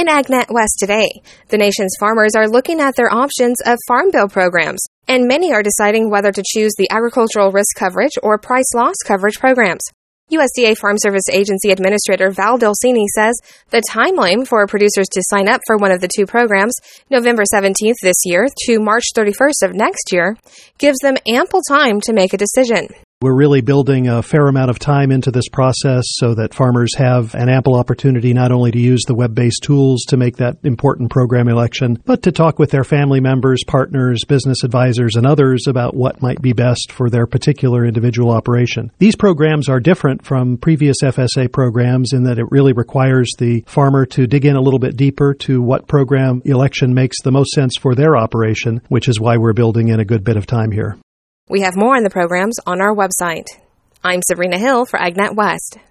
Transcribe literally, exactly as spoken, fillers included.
In AgNet West today, the nation's farmers are looking at their options of farm bill programs, and many are deciding whether to choose the agricultural risk coverage or price loss coverage programs. U S D A Farm Service Agency Administrator Val Dulcini says the timeline for producers to sign up for one of the two programs, November seventeenth this year to March thirty-first of next year, gives them ample time to make a decision. We're really building a fair amount of time into this process so that farmers have an ample opportunity not only to use the web-based tools to make that important program election, but to talk with their family members, partners, business advisors, and others about what might be best for their particular individual operation. These programs are different from previous F S A programs in that it really requires the farmer to dig in a little bit deeper to what program election makes the most sense for their operation, which is why we're building in a good bit of time here. We have more on the programs on our website. I'm Sabrina Hill for AgNet West.